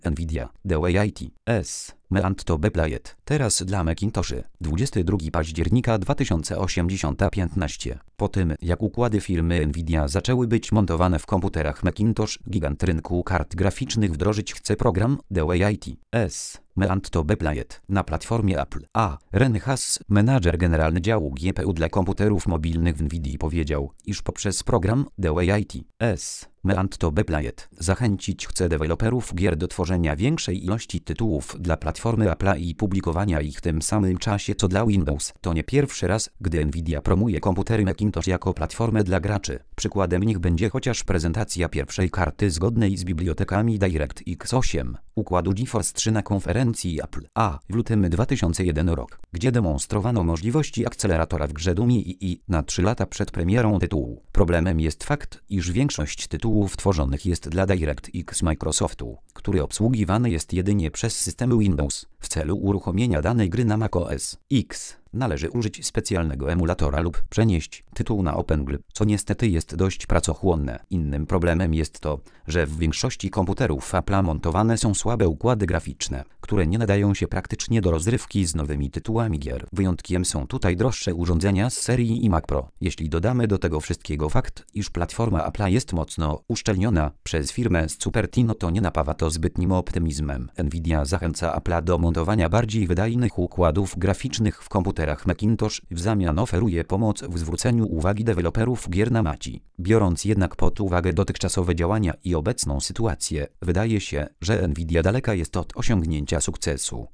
Nvidia, The Way IT, S. Meant to be played. Teraz dla Macintoshy. 22 października 2015. Po tym, jak układy firmy Nvidia zaczęły być montowane w komputerach Macintosh, gigant rynku kart graficznych wdrożyć chce program The Way IT, S. Meant to be played na platformie Apple. A. Ren Haas, menadżer generalny działu GPU dla komputerów mobilnych w Nvidii, powiedział, iż poprzez program The Way IT, S. Meant to be played zachęcić chce deweloperów gier do tworzenia większej ilości tytułów dla platformy Apple'a i publikowania ich w tym samym czasie co dla Windows. To nie pierwszy raz, gdy Nvidia promuje komputery Macintosh jako platformę dla graczy. Przykładem niech będzie chociaż prezentacja pierwszej karty zgodnej z bibliotekami DirectX 8 układu GeForce 3 na konferencji Apple A w lutym 2001 rok, gdzie demonstrowano możliwości akceleratora w grze Doom II na 3 lata przed premierą tytułu. Problemem jest fakt, iż większość tytułów tworzonych jest dla DirectX Microsoftu, który obsługiwany jest jedynie przez systemy Windows. W celu uruchomienia danej gry na macOS X należy użyć specjalnego emulatora lub przenieść tytuł na OpenGL, co niestety jest dość pracochłonne. Innym problemem jest to, że w większości komputerów Apple'a montowane są słabe układy graficzne, które nie nadają się praktycznie do rozrywki z nowymi tytułami gier. Wyjątkiem są tutaj droższe urządzenia z serii iMac Pro. Jeśli dodamy do tego wszystkiego fakt, iż platforma Apple'a jest mocno uszczelniona przez firmę z Cupertino, to nie napawa to zbytnim optymizmem. Nvidia zachęca Apple'a do montowania bardziej wydajnych układów graficznych w komputerach Macintosh, w zamian oferuje pomoc w zwróceniu uwagi deweloperów gier na Maci. Biorąc jednak pod uwagę dotychczasowe działania i obecną sytuację, wydaje się, że Nvidia daleka jest od osiągnięcia sukcesu.